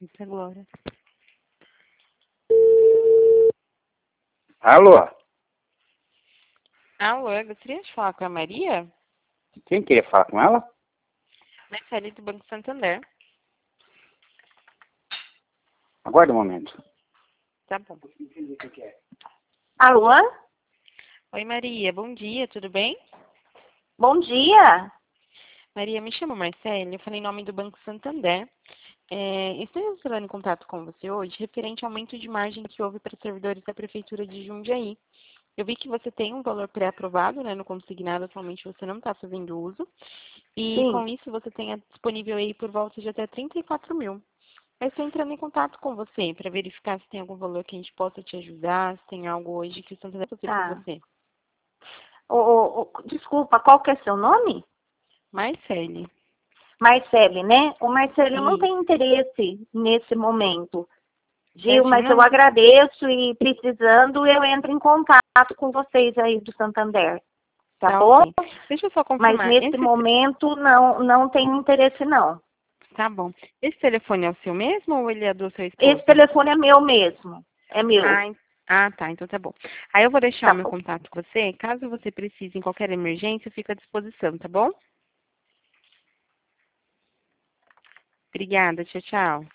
Isso agora. Alô? Alô, eu gostaria de falar com a Maria? Quem queria falar com ela? Marcele do Banco Santander. Aguarde um momento. Tá bom. Alô? Oi, Maria. Bom dia, tudo bem? Bom dia. Maria, me chamo Marcele, eu falei em nome do Banco Santander. Estou entrando em contato com você hoje referente ao aumento de margem que houve para servidores da Prefeitura de Jundiaí. Eu vi que você tem um valor pré-aprovado, né, no consignado, atualmente você não está fazendo uso. E Sim. com isso você tem disponível aí por volta de até 34 mil. Eu estou entrando em contato com você para verificar se tem algum valor que a gente possa te ajudar, se tem algo hoje que o Santander pode fazer por você. Desculpa, qual que é seu nome? Marcele. Marcele, né? O Marcele, eu não Isso. tenho interesse nesse momento. Gil, Certo, mas eu não. agradeço e precisando eu entro em contato com vocês aí do Santander. Tá bom? Ok. Deixa eu só Mas confirmar. nesse momento não tenho interesse não. Tá bom. Esse telefone é o seu mesmo ou ele é do seu esposo? Esse telefone é meu mesmo. É meu. Tá. Então tá bom. Aí eu vou deixar Tá o meu bom. contato com você. Caso você precise em qualquer emergência, eu fico à disposição, tá bom? Obrigada. Tchau, tchau.